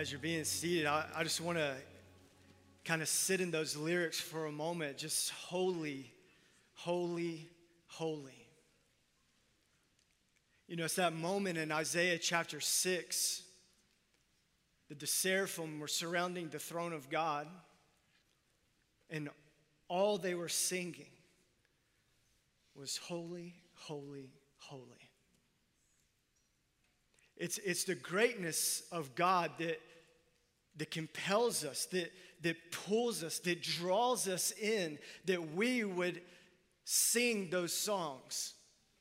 as you're being seated, I just want to kind of sit in those lyrics for a moment. Just holy, holy, holy. You know, it's that moment in Isaiah chapter 6 that the seraphim were surrounding the throne of God, and all they were singing was holy, holy, holy. It's the greatness of God that compels us, that pulls us, that draws us in, that we would sing those songs.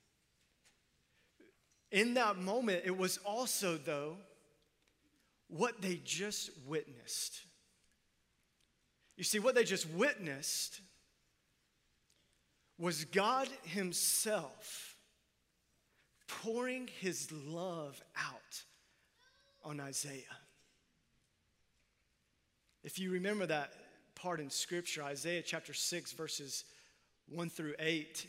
In that moment, it was also, though, what they just witnessed. You see, what they just witnessed was God Himself pouring His love out on Isaiah. If you remember that part in Scripture, Isaiah chapter 6, verses 1 through 8,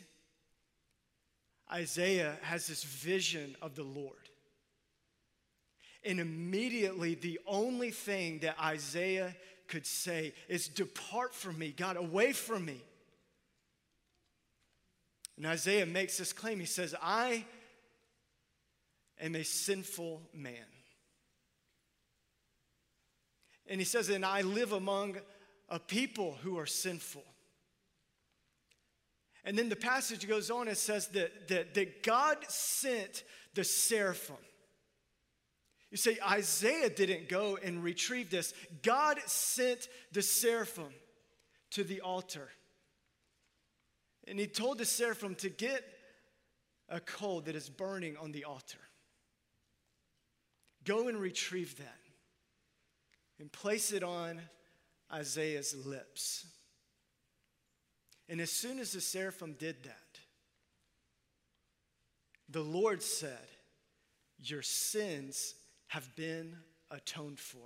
Isaiah has this vision of the Lord. And immediately, the only thing that Isaiah could say is, "Depart from me, God, away from me." And Isaiah makes this claim. He says, "I am a sinful man." And he says, "And I live among a people who are sinful." And then the passage goes on and says that God sent the seraphim. You say, Isaiah didn't go and retrieve this. God sent the seraphim to the altar. And He told the seraphim to get a coal that is burning on the altar. Go and retrieve that and place it on Isaiah's lips. And as soon as the seraphim did that, the Lord said, "Your sins have been atoned for."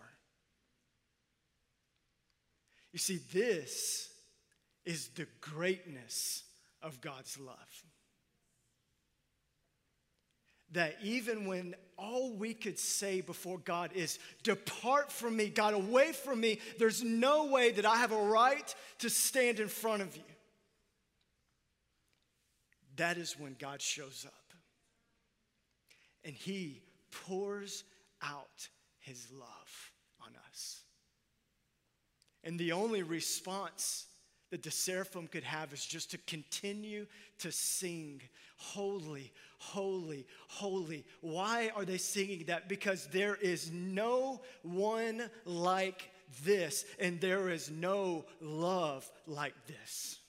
You see, this is the greatness of God's love. That even when all we could say before God is, "Depart from me, God, away from me," there's no way that I have a right to stand in front of you. That is when God shows up. And He pours out His love on us. And the only response that the seraphim could have is just to continue to sing, "Holy, holy, holy." Why are they singing that? Because there is no one like this, and there is no love like this.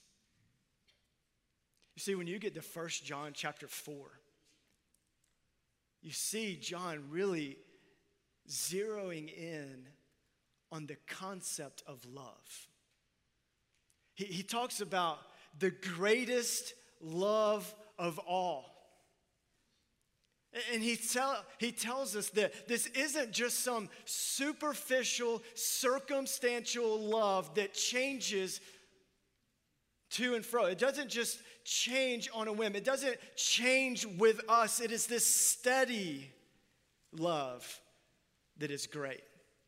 You see, when you get to 1 John chapter 4, you see John really zeroing in on the concept of love. He talks about the greatest love of all. And he tells us that this isn't just some superficial, circumstantial love that changes to and fro. It doesn't just change on a whim. It doesn't change with us. It is this steady love that is great.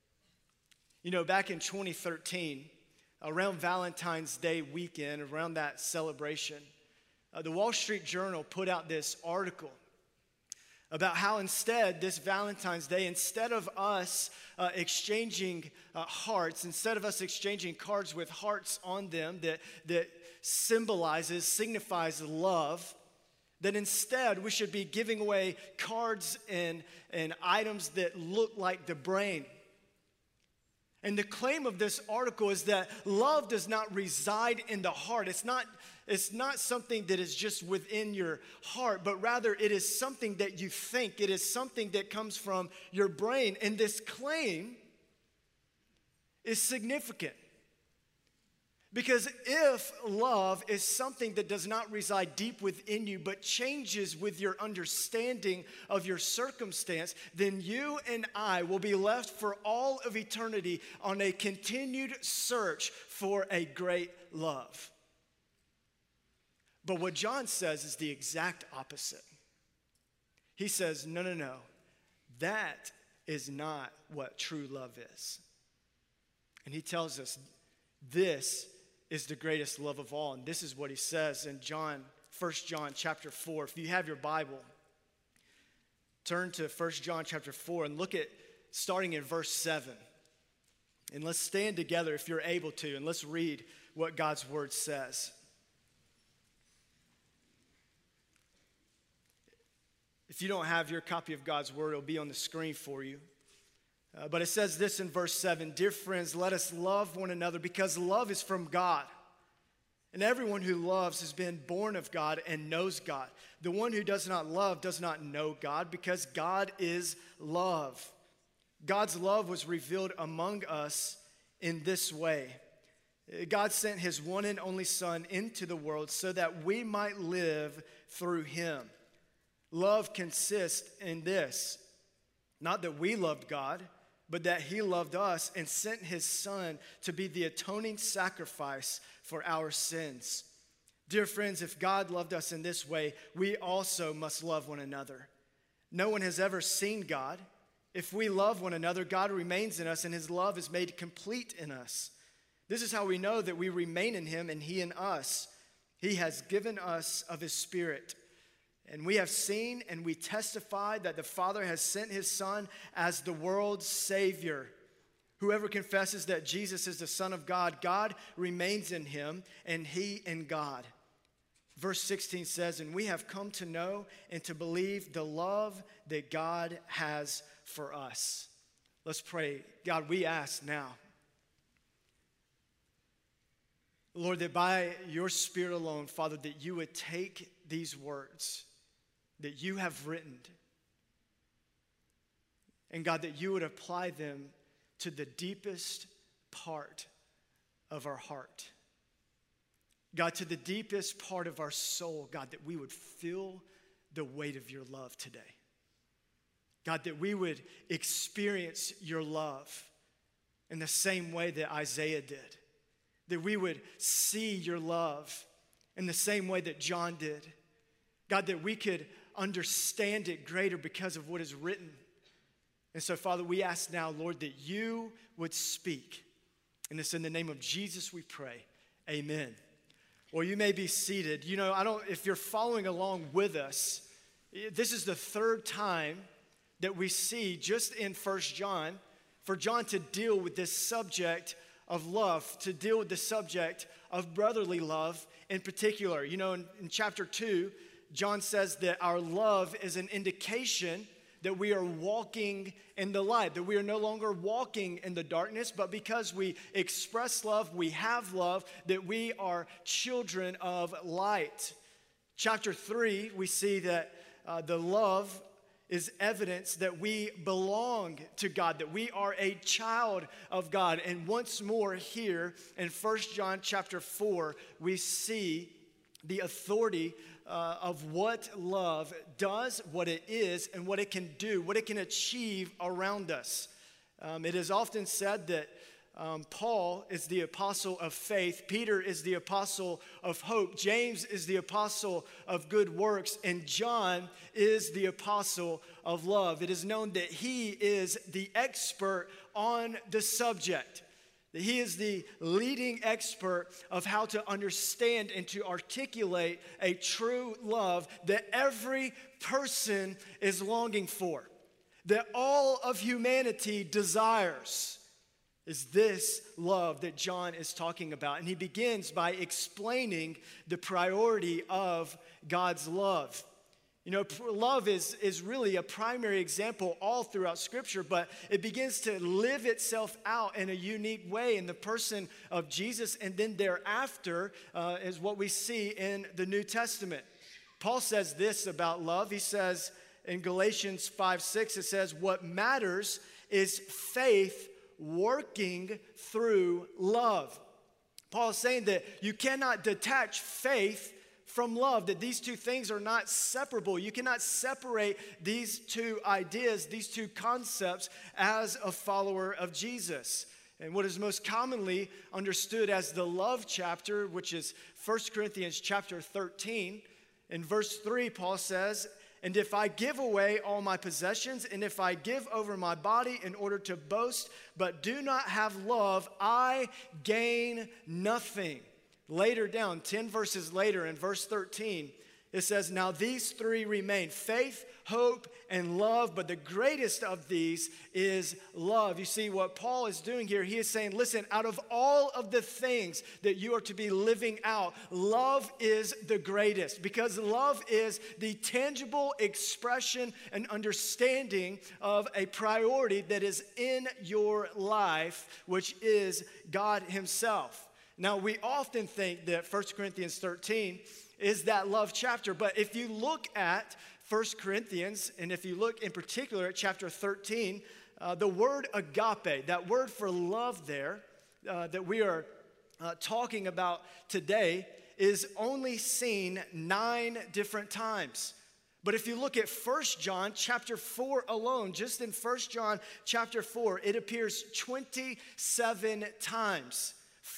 You know, back in 2013, around Valentine's Day weekend, around that celebration, the Wall Street Journal put out this article about how instead, this Valentine's Day, instead of us exchanging hearts, instead of us exchanging cards with hearts on them that signifies love, that instead we should be giving away cards and items that look like the brain. And the claim of this article is that love does not reside in the heart. It's not something that is just within your heart, but rather it is something that you think. It is something that comes from your brain. And this claim is significant. Because if love is something that does not reside deep within you, but changes with your understanding of your circumstance, then you and I will be left for all of eternity on a continued search for a great love. But what John says is the exact opposite. He says, no. That is not what true love is. And he tells us this is the greatest love of all. And this is what he says in 1 John chapter 4. If you have your Bible, turn to 1 John chapter 4 and look at starting in verse 7. And let's stand together if you're able to, and let's read what God's word says. If you don't have your copy of God's word, it'll be on the screen for you. But it says this in verse 7, "Dear friends, let us love one another because love is from God. And everyone who loves has been born of God and knows God. The one who does not love does not know God because God is love. God's love was revealed among us in this way. God sent his one and only Son into the world so that we might live through him. Love consists in this, not that we loved God, but that he loved us and sent his Son to be the atoning sacrifice for our sins. Dear friends, if God loved us in this way, we also must love one another. No one has ever seen God. If we love one another, God remains in us and his love is made complete in us. This is how we know that we remain in him and he in us. He has given us of his Spirit. And we have seen and we testify that the Father has sent his Son as the world's Savior. Whoever confesses that Jesus is the Son of God, God remains in him and he in God." Verse 16 says, "And we have come to know and to believe the love that God has for us." Let's pray. God, we ask now, Lord, that by your Spirit alone, Father, that you would take these words that you have written, and God, that you would apply them to the deepest part of our heart. God, to the deepest part of our soul, God, that we would feel the weight of your love today. God, that we would experience your love in the same way that Isaiah did. That we would see your love in the same way that John did. God, that we could understand it greater because of what is written. And so, Father, we ask now, Lord, that you would speak. And it's in the name of Jesus we pray. Amen. Well, you may be seated. You know, if you're following along with us, this is the third time that we see just in 1 John, for John to deal with this subject of love, to deal with the subject of brotherly love in particular. You know, in chapter 2, John says that our love is an indication that we are walking in the light, that we are no longer walking in the darkness, but because we express love, we have love, that we are children of light. Chapter 3, we see that the love is evidence that we belong to God, that we are a child of God. And once more here in 1 John chapter 4, we see the authority of what love does, what it is, and what it can do, what it can achieve around us. It is often said that Paul is the apostle of faith, Peter is the apostle of hope, James is the apostle of good works, and John is the apostle of love. It is known that he is the expert on the subject. That he is the leading expert of how to understand and to articulate a true love that every person is longing for, that all of humanity desires. Is this love that John is talking about. And he begins by explaining the priority of God's love. You know, love is really a primary example all throughout Scripture, but it begins to live itself out in a unique way in the person of Jesus, and then thereafter is what we see in the New Testament. Paul says this about love. He says in Galatians 5:6, it says, "What matters is faith working through love." Paul is saying that you cannot detach faith from love, that these two things are not separable. You cannot separate these two ideas, these two concepts as a follower of Jesus. And what is most commonly understood as the love chapter, which is 1 Corinthians chapter 13, in verse 3, Paul says, "And if I give away all my possessions, and if I give over my body in order to boast, but do not have love, I gain nothing." Later down, 10 verses later, in verse 13, it says, "Now these three remain, faith, hope, and love, but the greatest of these is love." You see what Paul is doing here, he is saying, listen, out of all of the things that you are to be living out, love is the greatest, because love is the tangible expression and understanding of a priority that is in your life, which is God himself. Now, we often think that 1 Corinthians 13 is that love chapter, but if you look at 1 Corinthians, and if you look in particular at chapter 13, the word agape, that word for love there that we are talking about today, is only seen 9 different times. But if you look at 1 John chapter 4 alone, just in 1 John chapter 4, it appears 27 times,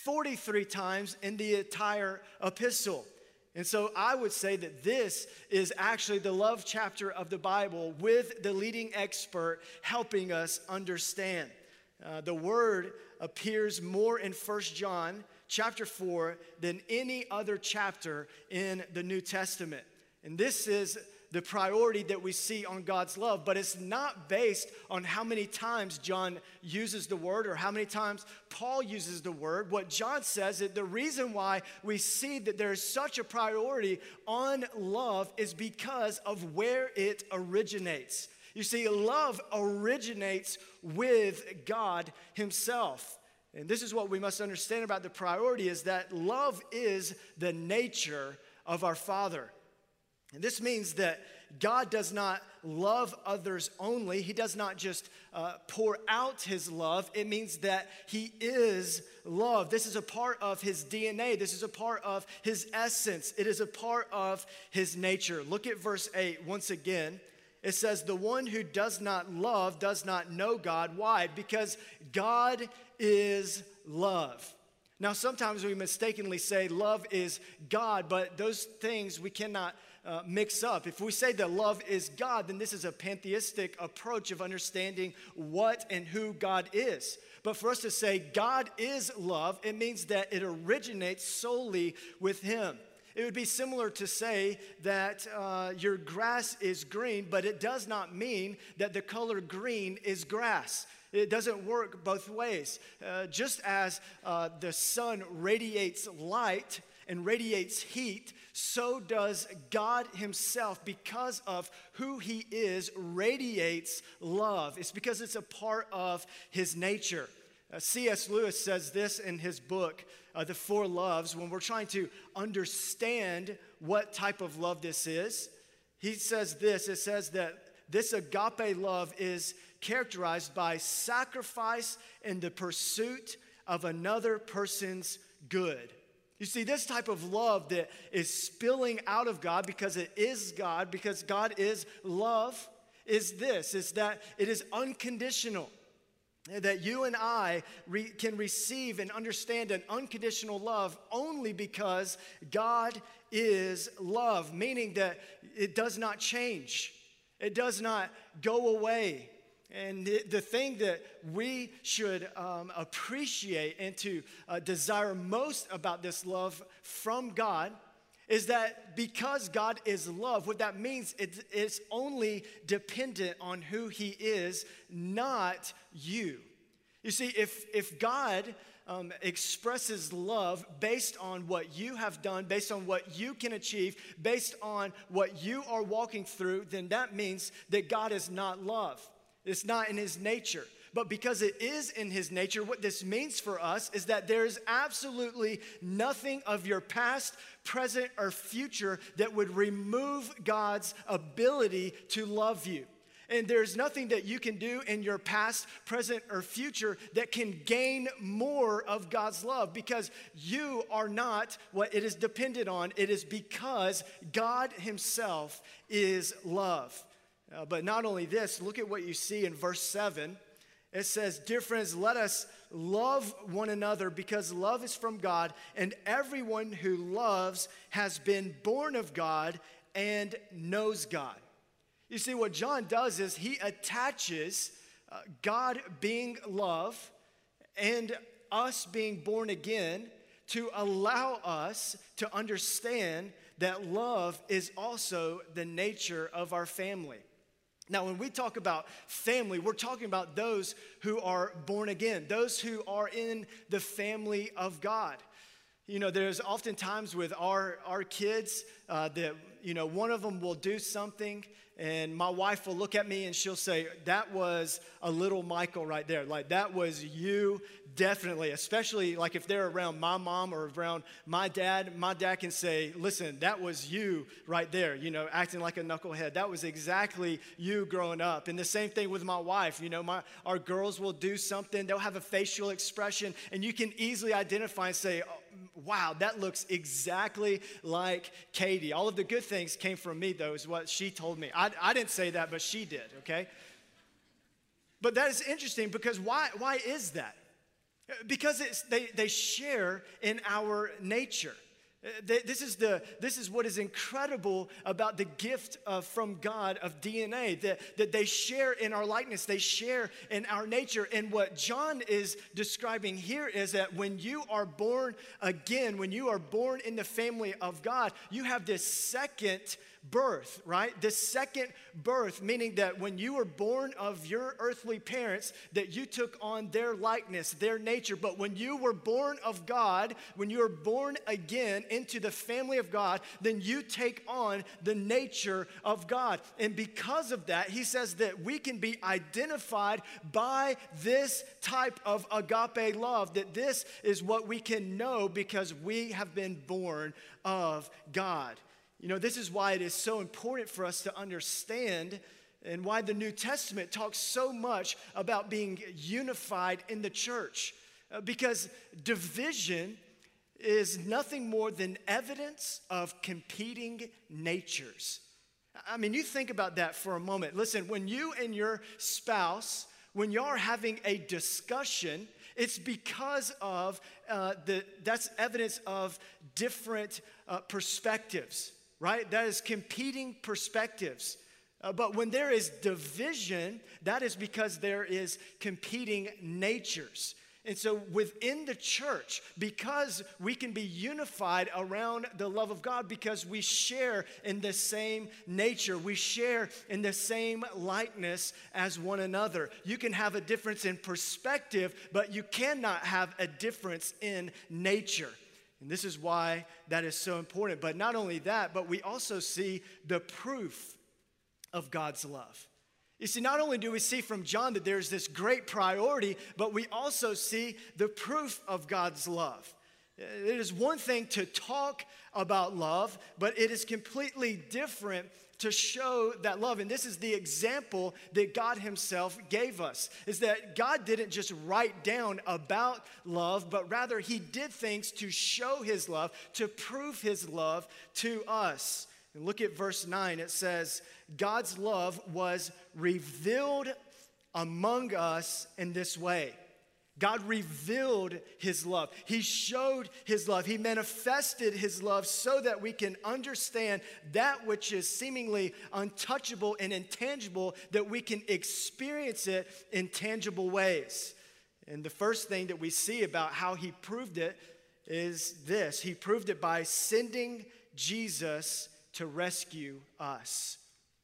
43 times in the entire epistle. And so I would say that this is actually the love chapter of the Bible, with the leading expert helping us understand. The word appears more in 1 John chapter 4 than any other chapter in the New Testament. And this is the priority that we see on God's love, but it's not based on how many times John uses the word or how many times Paul uses the word. What John says is the reason why we see that there is such a priority on love is because of where it originates. You see, love originates with God himself. And this is what we must understand about the priority, is that love is the nature of our Father. And this means that God does not love others only. He does not just pour out his love. It means that he is love. This is a part of his DNA. This is a part of his essence. It is a part of his nature. Look at verse 8 once again. It says, "The one who does not love does not know God." Why? Because God is love. Now, sometimes we mistakenly say love is God, but those things we cannot mix up. If we say that love is God, then this is a pantheistic approach of understanding what and who God is. But for us to say God is love, it means that it originates solely with him. It would be similar to say that your grass is green, but it does not mean that the color green is grass. It doesn't work both ways. Just as the sun radiates light and radiates heat, so does God himself, because of who he is, radiates love. It's because it's a part of his nature. C.S. Lewis says this in his book, The Four Loves, when we're trying to understand what type of love this is. He says this, it says that this agape love is characterized by sacrifice in the pursuit of another person's good. You see, this type of love that is spilling out of God because it is God, because God is love, is that it is unconditional. That you and I can receive and understand an unconditional love only because God is love, meaning that it does not change. It does not go away. And the thing that we should appreciate and to desire most about this love from God is that because God is love, what that means it's only dependent on who he is, not you. You see, if God expresses love based on what you have done, based on what you can achieve, based on what you are walking through, then that means that God is not love. It's not in his nature. But because it is in his nature, what this means for us is that there is absolutely nothing of your past, present, or future that would remove God's ability to love you. And there's nothing that you can do in your past, present, or future that can gain more of God's love, because you are not what it is dependent on. It is because God himself is love. But not only this, look at what you see in verse 7. It says, "Dear friends, let us love one another because love is from God, and everyone who loves has been born of God and knows God." You see, what John does is he attaches God being love and us being born again to allow us to understand that love is also the nature of our family. Now, when we talk about family, we're talking about those who are born again, those who are in the family of God. You know, there's often times with our kids that, you know, one of them will do something and my wife will look at me and she'll say, that was a little Michael right there. Like, that was you, definitely. Especially, like, if they're around my mom or around my dad can say, listen, that was you right there, you know, acting like a knucklehead. That was exactly you growing up. And the same thing with my wife. You know, our girls will do something. They'll have a facial expression, and you can easily identify and say, oh, wow, that looks exactly like Katie. All of the good things came from me, though, is what she told me. I didn't say that, but she did, okay? But that is interesting because why is that? Because they share in our nature. This is what is incredible about the gift from God of DNA, that they share in our likeness, they share in our nature. And what John is describing here is that when you are born again, when you are born in the family of God, you have this second birth, right? This second birth, meaning that when you were born of your earthly parents, that you took on their likeness, their nature. But when you were born of God, when you were born again into the family of God, then you take on the nature of God. And because of that, he says that we can be identified by this type of agape love, that this is what we can know because we have been born of God. You know, this is why it is so important for us to understand and why the New Testament talks so much about being unified in the church. Because division is nothing more than evidence of competing natures. I mean, you think about that for a moment. Listen, when you and your spouse, when you're having a discussion, it's because of that's evidence of different perspectives. Right? That is competing perspectives. But when there is division, that is because there is competing natures. And so within the church, because we can be unified around the love of God, because we share in the same nature, we share in the same likeness as one another. You can have a difference in perspective, but you cannot have a difference in nature. And this is why that is so important. But not only that, but we also see the proof of God's love. You see, not only do we see from John that there's this great priority, but we also see the proof of God's love. It is one thing to talk about love, but it is completely different to show that love. And this is the example that God himself gave us, is that God didn't just write down about love, but rather he did things to show his love, to prove his love to us. And look at verse 9. It says, God's love was revealed among us in this way. God revealed his love. He showed his love. He manifested his love so that we can understand that which is seemingly untouchable and intangible, that we can experience it in tangible ways. And the first thing that we see about how he proved it is this. He proved it by sending Jesus to rescue us.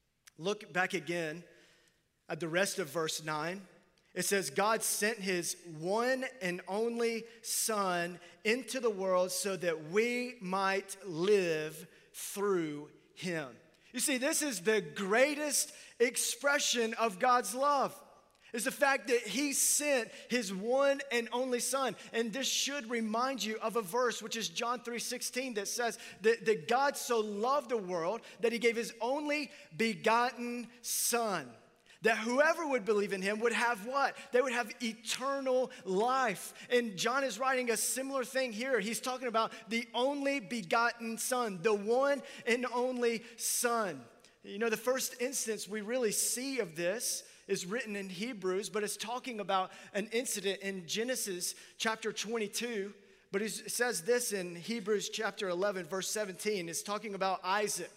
Look back again at the rest of verse 9. It says, God sent his one and only Son into the world so that we might live through him. You see, this is the greatest expression of God's love, is the fact that he sent his one and only Son. And this should remind you of a verse, which is John 3:16, that says that God so loved the world that he gave his only begotten Son, that whoever would believe in him would have what? They would have eternal life. And John is writing a similar thing here. He's talking about the only begotten Son, the one and only Son. You know, the first instance we really see of this is written in Hebrews, but it's talking about an incident in Genesis chapter 22. But it says this in Hebrews chapter 11, verse 17. It's talking about Isaac.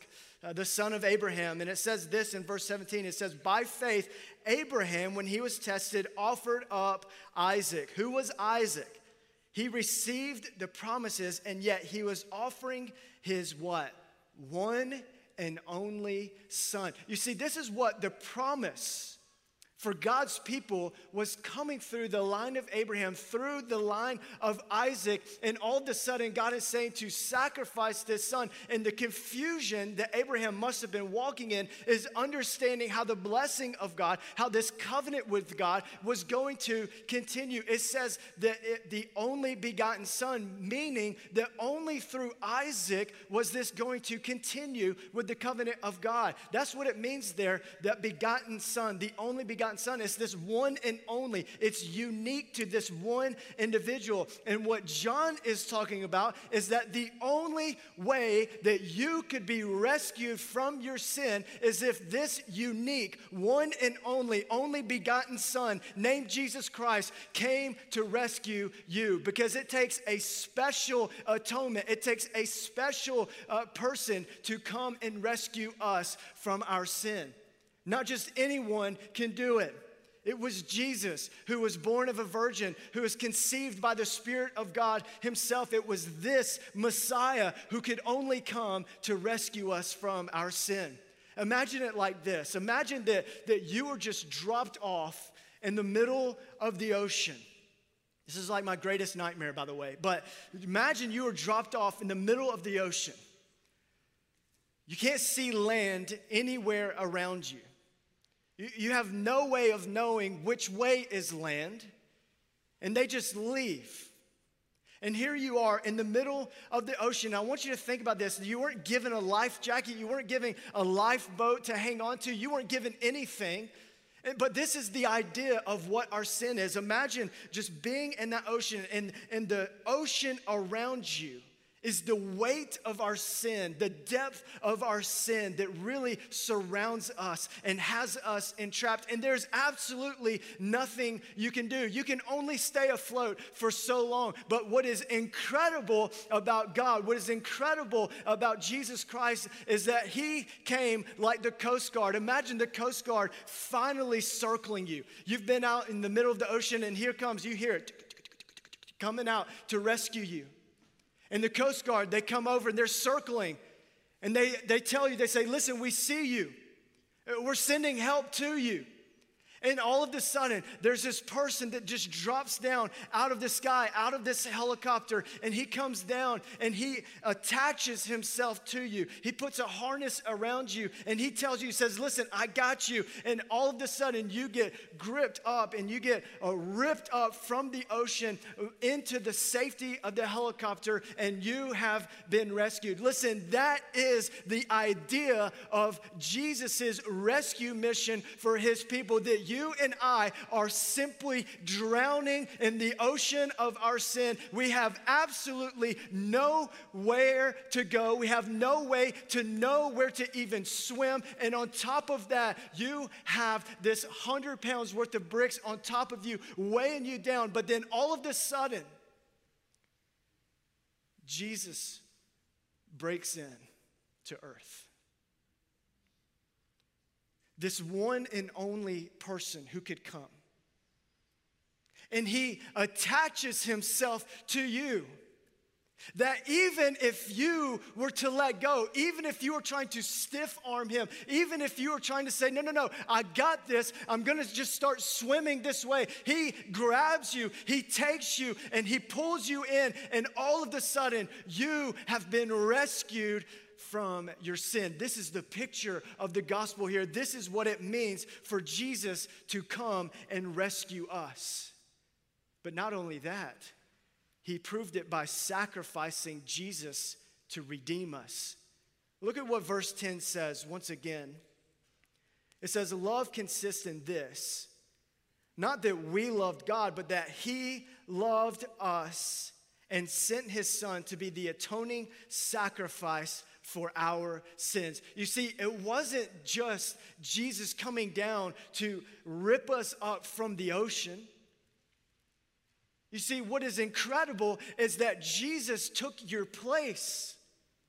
the son of Abraham. And it says this in verse 17. It says, by faith, Abraham, when he was tested, offered up Isaac. Who was Isaac? He received the promises, and yet he was offering his what? One and only son. You see, this is what the promise for God's people was coming through the line of Abraham, through the line of Isaac, and all of a sudden God is saying to sacrifice this son. And the confusion that Abraham must have been walking in is understanding how the blessing of God, how this covenant with God was going to continue. It says that the only begotten son, meaning that only through Isaac was this going to continue with the covenant of God. That's what it means there, that begotten son, the only begotten son. It's this one and only. It's unique to this one individual. And what John is talking about is that the only way that you could be rescued from your sin is if this unique, one and only begotten son named Jesus Christ came to rescue you. Because it takes a special atonement. It takes a special person to come and rescue us from our sin. Not just anyone can do it. It was Jesus who was born of a virgin, who was conceived by the Spirit of God himself. It was this Messiah who could only come to rescue us from our sin. Imagine it like this. Imagine that you were just dropped off in the middle of the ocean. This is like my greatest nightmare, by the way. But imagine you were dropped off in the middle of the ocean. You can't see land anywhere around you. You have no way of knowing which way is land, and they just leave. And here you are in the middle of the ocean. I want you to think about this. You weren't given a life jacket. You weren't given a lifeboat to hang on to. You weren't given anything. But this is the idea of what our sin is. Imagine just being in that ocean, and the ocean around you is the weight of our sin, the depth of our sin that really surrounds us and has us entrapped. And there's absolutely nothing you can do. You can only stay afloat for so long. But what is incredible about God, what is incredible about Jesus Christ is that he came like the Coast Guard. Imagine the Coast Guard finally circling you. You've been out in the middle of the ocean, and here comes, you hear it coming out to rescue you. And the Coast Guard, they come over and they're circling. And they tell you, they say, listen, we see you. We're sending help to you. And all of a sudden, there's this person that just drops down out of the sky, out of this helicopter, and he comes down and he attaches himself to you. He puts a harness around you, and he tells you, he says, listen, I got you. And all of a sudden, you get gripped up and you get ripped up from the ocean into the safety of the helicopter, and you have been rescued. Listen, that is the idea of Jesus's rescue mission for his people, that you and I are simply drowning in the ocean of our sin. We have absolutely nowhere to go. We have no way to know where to even swim. And on top of that, you have this 100 pounds worth of bricks on top of you, weighing you down. But then all of a sudden, Jesus breaks in to earth. This one and only person who could come. And he attaches himself to you. That even if you were to let go, even if you were trying to stiff arm him, even if you were trying to say, no, I got this, I'm gonna just start swimming this way. He grabs you, he takes you, and he pulls you in, and all of a sudden, you have been rescued from your sin. This is the picture of the gospel here. This is what it means for Jesus to come and rescue us. But not only that, he proved it by sacrificing Jesus to redeem us. Look at what verse 10 says once again. It says, love consists in this, not that we loved God, but that he loved us and sent his son to be the atoning sacrifice for our sins. You see, it wasn't just Jesus coming down to rip us up from the ocean. You see, what is incredible is that Jesus took your place.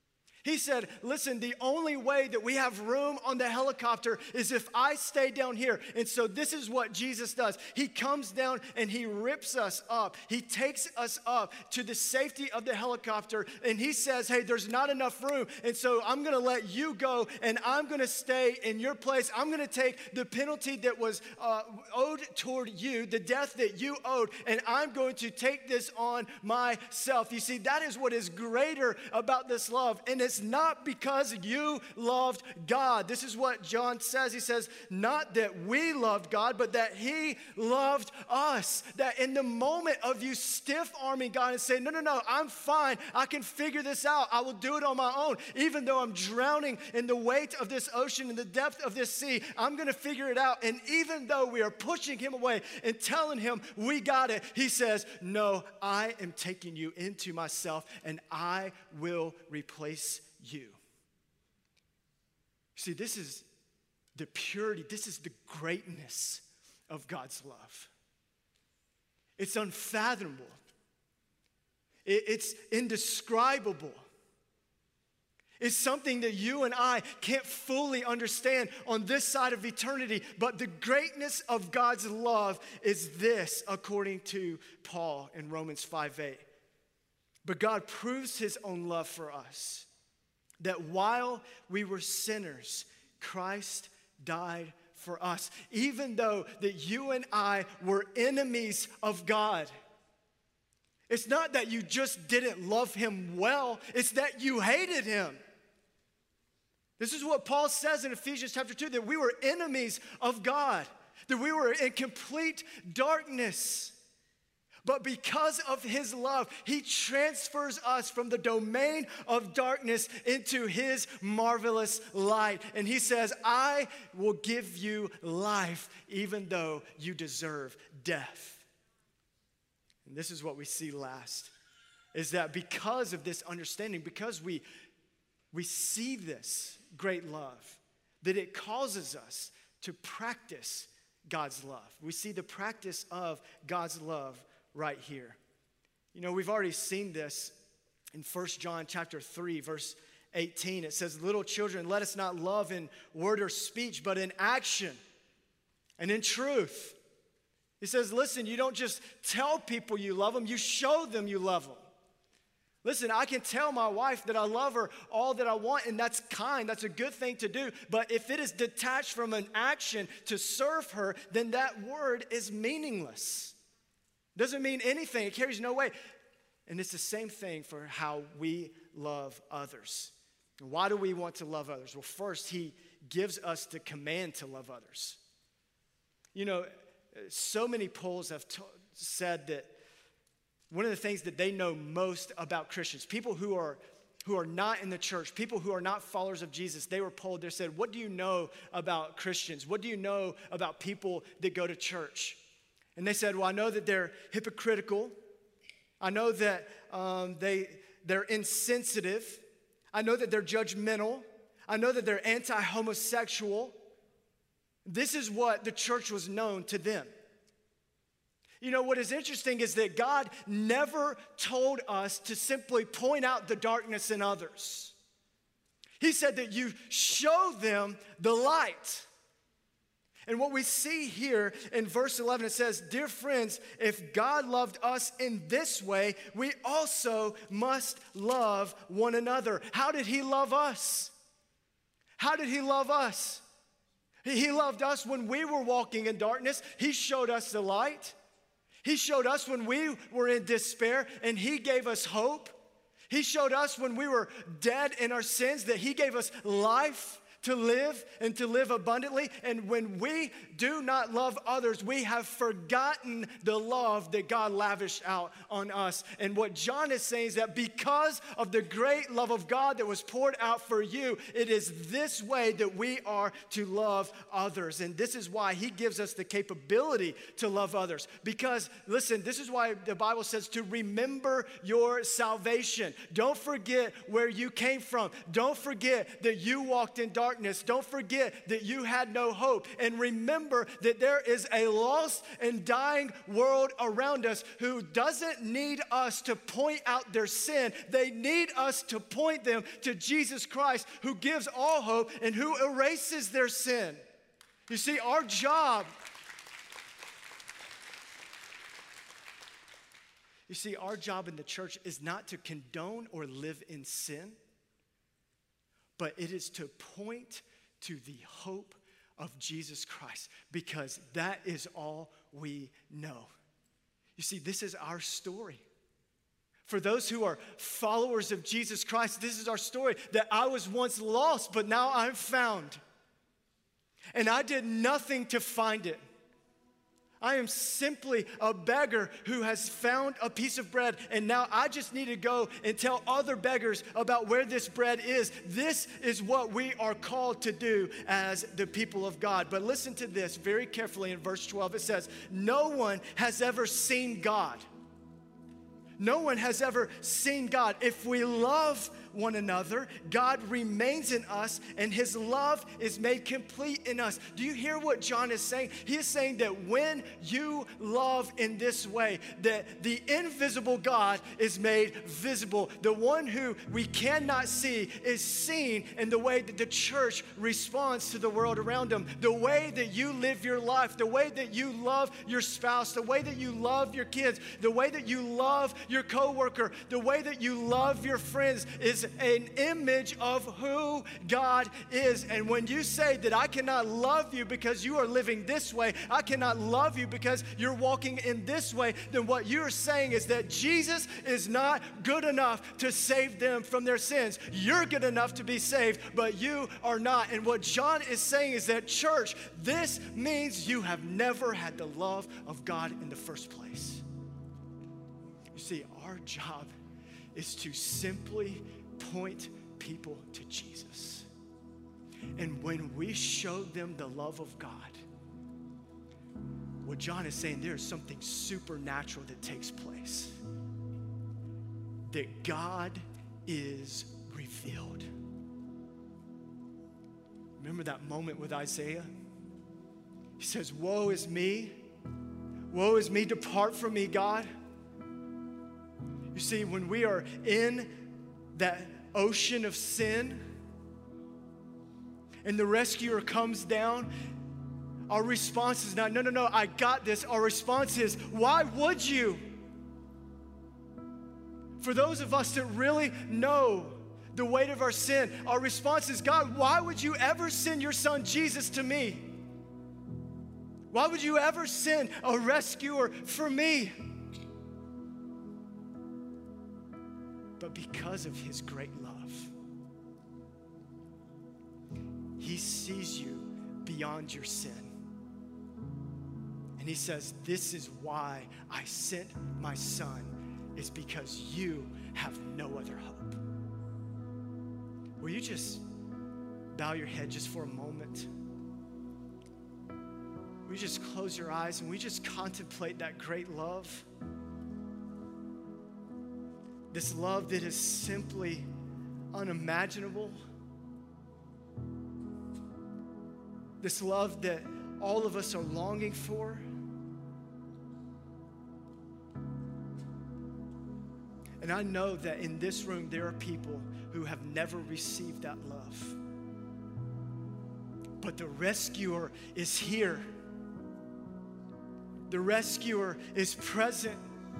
He said, listen, the only way that we have room on the helicopter is if I stay down here. And so this is what Jesus does. He comes down and he rips us up. He takes us up to the safety of the helicopter. And he says, hey, there's not enough room. And so I'm going to let you go and I'm going to stay in your place. I'm going to take the penalty that was owed toward you, the death that you owed, and I'm going to take this on myself. You see, that is what is greater about this love. And it's not because you loved God. This is what John says. He says, not that we loved God, but that he loved us. That in the moment of you stiff-arming God and saying, no, I'm fine. I can figure this out. I will do it on my own. Even though I'm drowning in the weight of this ocean, in the depth of this sea, I'm going to figure it out. And even though we are pushing him away and telling him we got it, he says, no, I am taking you into myself and I will replace you. See, this is the purity, this is the greatness of God's love. It's unfathomable. It's indescribable. It's something that you and I can't fully understand on this side of eternity, but the greatness of God's love is this, according to Paul in Romans 5:8. But God proves his own love for us, that while we were sinners, Christ died for us, even though that you and I were enemies of God. It's not that you just didn't love him well, it's that you hated him. This is what Paul says in Ephesians chapter 2, that we were enemies of God, that we were in complete darkness. But because of his love, he transfers us from the domain of darkness into his marvelous light. And he says, I will give you life even though you deserve death. And this is what we see last, is that because of this understanding, because we see this great love, that it causes us to practice God's love. We see the practice of God's love right here. You know, we've already seen this in 1 John chapter 3, verse 18. It says, little children, let us not love in word or speech, but in action and in truth. He says, listen, you don't just tell people you love them, you show them you love them. Listen, I can tell my wife that I love her all that I want, and that's kind, that's a good thing to do. But if it is detached from an action to serve her, then that word is meaningless. Doesn't mean anything. It carries no weight. And it's the same thing for how we love others. Why do we want to love others? Well, first, he gives us the command to love others. You know, so many polls have said that one of the things that they know most about Christians, people who are not in the church, people who are not followers of Jesus, they were polled, they said, what do you know about Christians? What do you know about people that go to church? And they said, well, I know that they're hypocritical. I know that they're insensitive. I know that they're judgmental. I know that they're anti-homosexual. This is what the church was known to them. You know, what is interesting is that God never told us to simply point out the darkness in others. He said that you show them the light. And what we see here in verse 11, it says, dear friends, if God loved us in this way, we also must love one another. How did he love us? How did he love us? He loved us when we were walking in darkness. He showed us the light. He showed us when we were in despair, and he gave us hope. He showed us when we were dead in our sins that he gave us life to live and to live abundantly. And when we do not love others, we have forgotten the love that God lavished out on us. And what John is saying is that because of the great love of God that was poured out for you, it is this way that we are to love others. And this is why he gives us the capability to love others. Because, listen, this is why the Bible says to remember your salvation. Don't forget where you came from. Don't forget that you walked in darkness. darkness, don't forget that you had no hope. And remember that there is a lost and dying world around us who doesn't need us to point out their sin. They need us to point them to Jesus Christ, who gives all hope and who erases their sin. You see, our job in the church is not to condone or live in sin, but it is to point to the hope of Jesus Christ, because that is all we know. You see, this is our story. For those who are followers of Jesus Christ, this is our story, that I was once lost, but now I'm found. And I did nothing to find it. I am simply a beggar who has found a piece of bread, and now I just need to go and tell other beggars about where this bread is. This is what we are called to do as the people of God. But listen to this very carefully in verse 12. It says, no one has ever seen God. No one has ever seen God. If we love one another, God remains in us, and his love is made complete in us. Do you hear what John is saying? He is saying that when you love in this way, that the invisible God is made visible. The one who we cannot see is seen in the way that the church responds to the world around them. The way that you live your life, the way that you love your spouse, the way that you love your kids, the way that you love your coworker, the way that you love your friends is an image of who God is. And when you say that I cannot love you because you are living this way, I cannot love you because you're walking in this way, then what you're saying is that Jesus is not good enough to save them from their sins. You're good enough to be saved, but you are not. And what John is saying is that, church, this means you have never had the love of God in the first place. You see, our job is to simply point people to Jesus. And when we show them the love of God, what John is saying, there is something supernatural that takes place. That God is revealed. Remember that moment with Isaiah? He says, woe is me, depart from me, God. You see, when we are in that ocean of sin and the rescuer comes down, our response is not, no, I got this. Our response is, why would you? For those of us that really know the weight of our sin, our response is, God, why would you ever send your son Jesus to me? Why would you ever send a rescuer for me? But because of his great love, he sees you beyond your sin. And he says, this is why I sent my son, is because you have no other hope. Will you just bow your head just for a moment? Will you just close your eyes and we just contemplate that great love? This love that is simply unimaginable. This love that all of us are longing for. And I know that in this room there are people who have never received that love. But the rescuer is here. The rescuer is present.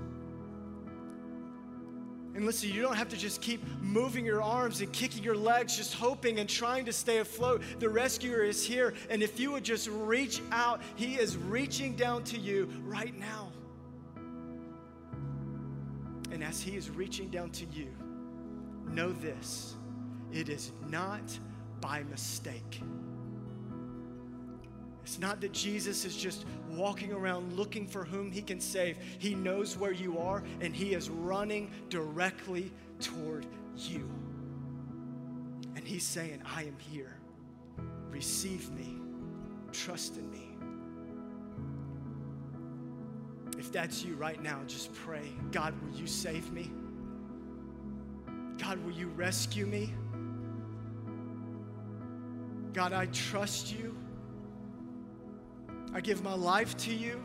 And listen, you don't have to just keep moving your arms and kicking your legs, just hoping and trying to stay afloat. The rescuer is here. And if you would just reach out, he is reaching down to you right now. And as he is reaching down to you, know this, it is not by mistake. It's not that Jesus is just walking around looking for whom he can save. He knows where you are, and he is running directly toward you. And he's saying, I am here. Receive me. Trust in me. If that's you right now, just pray, God, will you save me? God, will you rescue me? God, I trust you. I give my life to you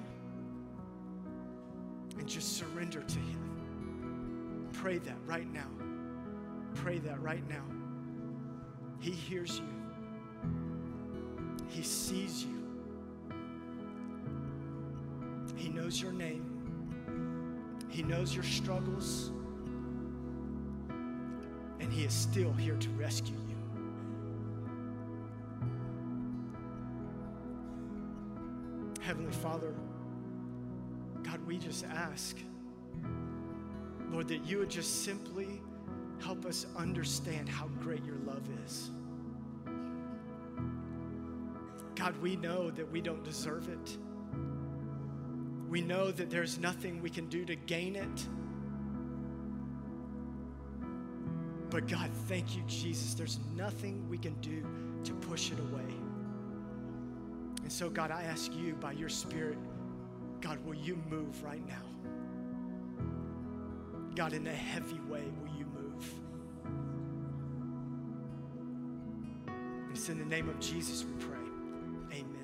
and just surrender to him. Pray that right now. Pray that right now. He hears you. He sees you. He knows your name. He knows your struggles. And he is still here to rescue you. Heavenly Father, God, we just ask, Lord, that you would just simply help us understand how great your love is. God, we know that we don't deserve it. We know that there's nothing we can do to gain it. But God, thank you, Jesus. There's nothing we can do to push it away. And so, God, I ask you by your Spirit, God, will you move right now? God, in a heavy way, will you move? It's in the name of Jesus we pray. Amen.